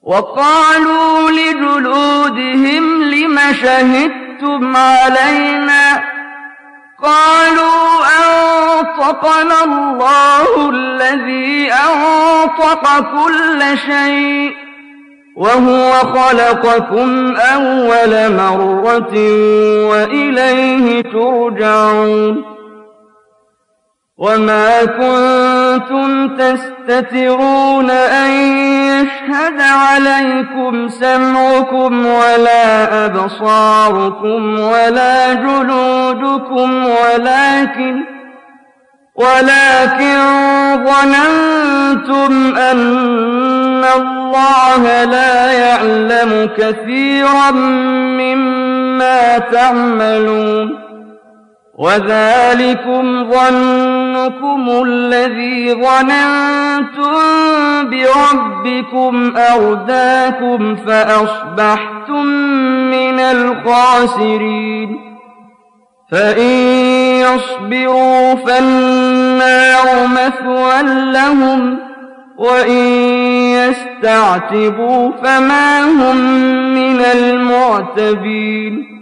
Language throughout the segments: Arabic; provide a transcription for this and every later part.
وقالوا لجلودهم لم شهدتم علينا قالوا أنطقنا الله الذي أنطق كل شيء وهو خلقكم أول مرة وإليه ترجعون وما كنتم تستترون أن يشهد عليكم سمعكم ولا أبصاركم ولا جلودكم ولكن ظننتم أن الله لا يعلم كثيرا مما تعملون وذلكم ظنكم الذي ظننتم بربكم أرداكم فأصبحتم من الخاسرين فإن يصبروا فالنار مثوى لهم وإن يستعتبوا فما هم من المعتبين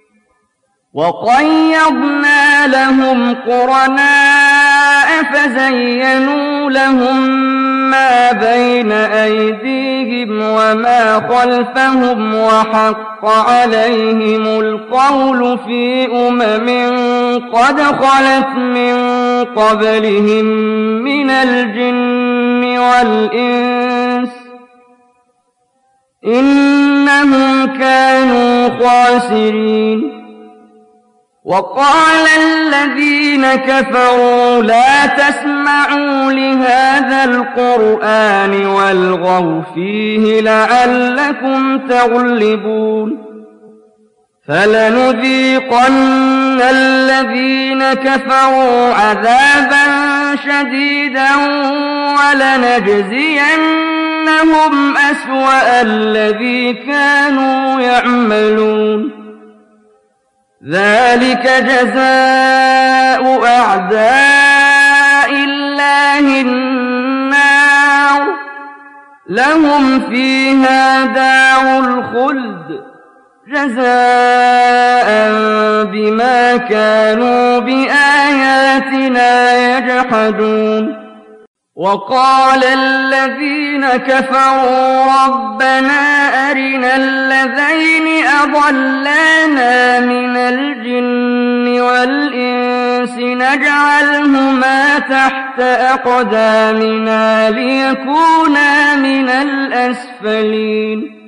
وقيضنا لهم قرناء فزينوا لهم ما بين أيديهم وما خلفهم وحق عليهم القول في قد خلت من قبلهم من الجن والإنس إنهم كانوا خاسرين وقال الذين كفروا لا تسمعوا لهذا القرآن والغوا فيه لعلكم تغلبون فلنذيقن الذين كفروا عذابا شديدا ولنجزينهم أسوأ الذي كانوا يعملون ذلك جزاء أعداء الله النار لهم فيها دار الخلد جزاء بما كانوا بآياتنا يجحدون وقال الذين كفروا ربنا أرنا الذين أضلانا من الجن والإنس نجعلهما تحت أقدامنا ليكونا من الأسفلين